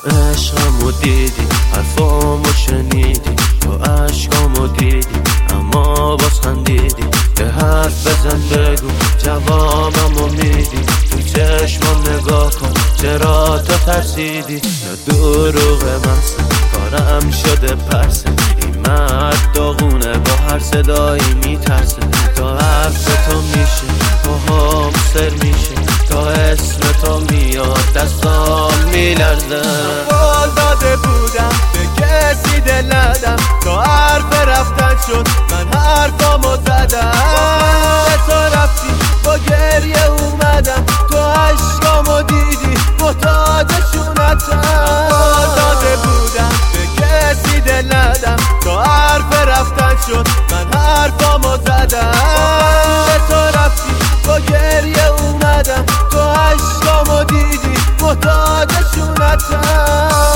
عشقمو دیدی، حرفامو شنیدی، تو عشقامو دیدی اما باز خندیدی. یه حرف بزن بگو جوابمو میدی، تو چشمام نگاه کن چرا تو ترسیدی؟ یا دروغ محض کارم شده پرسه، این مرد داغونه با هر صدایی میترسه. تا حرف تو میشه پاهام سر میشه، تا اسم تو میاد دستام میلرزه. قول داده بودم به کسی دل ندم، تا حرف رفتن شد من حرفامو زدم. تو رفتی با گریه اومدم، تو عشقامو دیدی محتاجشونتم. قول داده بودم به کسی دل ندم، تا حرف رفتن شد من حرفامو زدم. تو رفتی با گریه اومدم، تو عشقامو دیدی محتاجشونتم.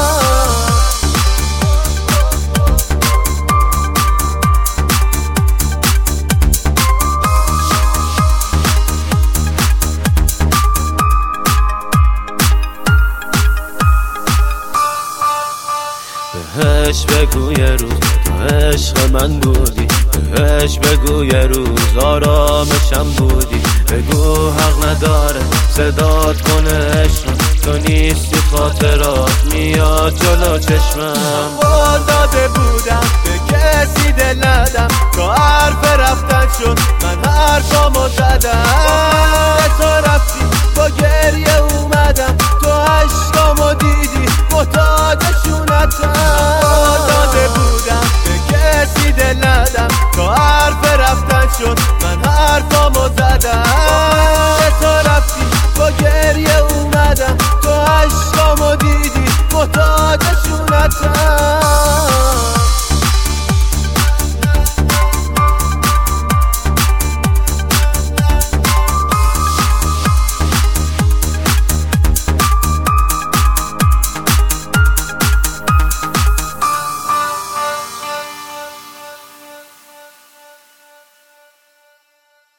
بهش بگو یه روز تو عشق من بودی، بهش بگو یه روز آرامشم بودی. بگو حق نداره صدات کنه عشقم، تو نیستی خاطرات میاد جلو چشمم.